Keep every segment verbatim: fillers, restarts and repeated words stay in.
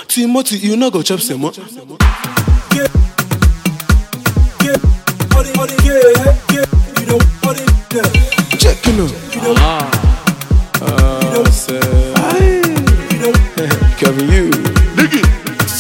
Timothy, you no go chop semo. Yeah, yeah, money, money, yeah, yeah, you know, money, yeah. Check it out. You know, Ah, you know, say, you know, Kevin, you. dig it.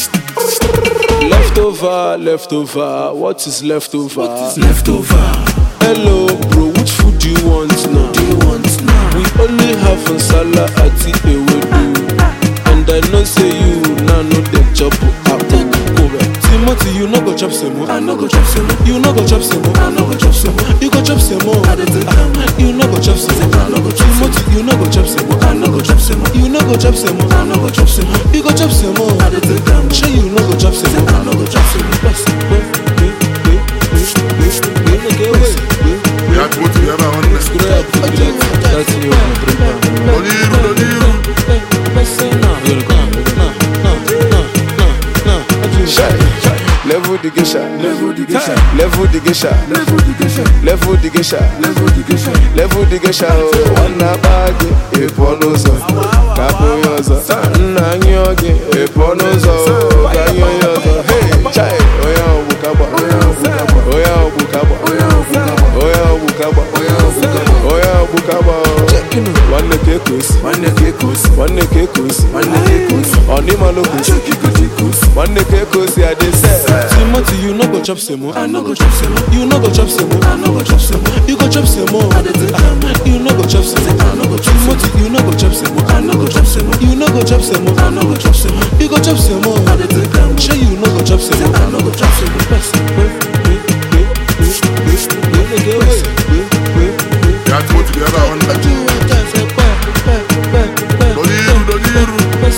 Leftover, leftover. What is leftover? What is leftover? Hello, bro. Which food do you want now? Do you want now? We only have nsala ati ewedu, and I know say you now know them chop up. Timothy, you no go chop semo. I no go chop semo. You no go chop semo. I no go chop semo. You go chop semo. I dey take am. You no go chop semo. I no go chop semo. Timothy, you no go chop semo. I no go chop semo. You no go chop semo. I no go chop semo. You go chop semo. I dey take am. Sure you no go chop semo. I no go chop semo. Ya tuti ya ba wanne. That's you, my brother. Doniru, doniru. Level the geisha, Level the geisha. level the geisha, Level the geisha. level the geisha, Level the geisha. level the geisha. One bag, a ponozo, capoyozo, nanyogi, a ponozo, ganyozo. Hey, chai, oya bukaba, oya bukaba, oya bukaba, oya bukaba. One kekos, One kekos. one kekos, One kekos. Onimalokos. One kekos, ya dey say. Timothy, you no go chop semo. I no go chop semo. You no go chop semo. I no go chop semo. You go chop semo. I dey take am. You no go chop semo. I no go chop semo. Timothy, you no go chop semo. I no go chop semo. You no go chop semo. I no go chop semo. You go chop semo. I dey take am. Sure you no go chop semo. I no go chop semo. Ya tuti ya ba wanne. Doniru, doniru.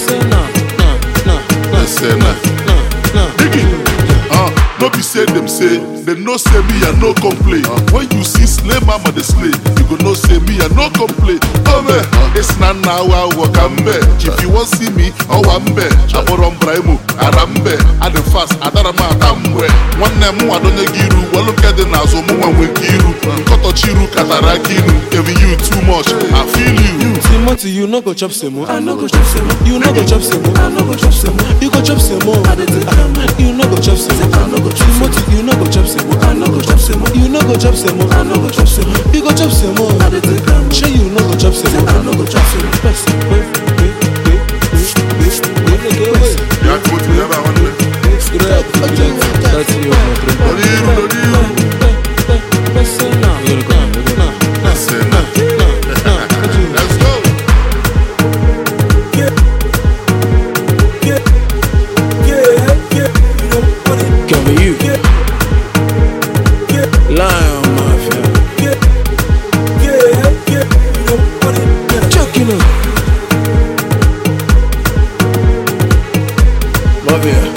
Sena. Dig it. Ah, no be say them say, they no say me I no complain. When you see slay mama the slay, you go no say me I no complain. Oh man, it's not now I walk ambe. If you want see me, oh ambe. Aborom braimu, arambe. I the fast, adarama atamwe. One name I don't giru. Well look at the nazo mu we giru. Koto chiru katarakinu. Giving you too much, I feel you. Timothy, you no go chop semo. I no go chop semo. You no go chop semo. I no go chop semo. You go chop semo. I dey take am. You no go chop semo. I no go chop semo. Timothy, you no go chop semo. I no go chop semo. You no go chop semo. I no go chop semo. You go chop semo. I dey take am. Sure you no go chop semo. I no go chop semo. Ya tuti ya ba wanne. That's you, my brother. Doniru, doniru. Sena. Let's go. Yeah, yeah, yeah, yeah. You know what it Kevin, you. Yeah, yeah, Lion Mafia. yeah, yeah, yeah. You know what it yeah. Check it out. Mafia.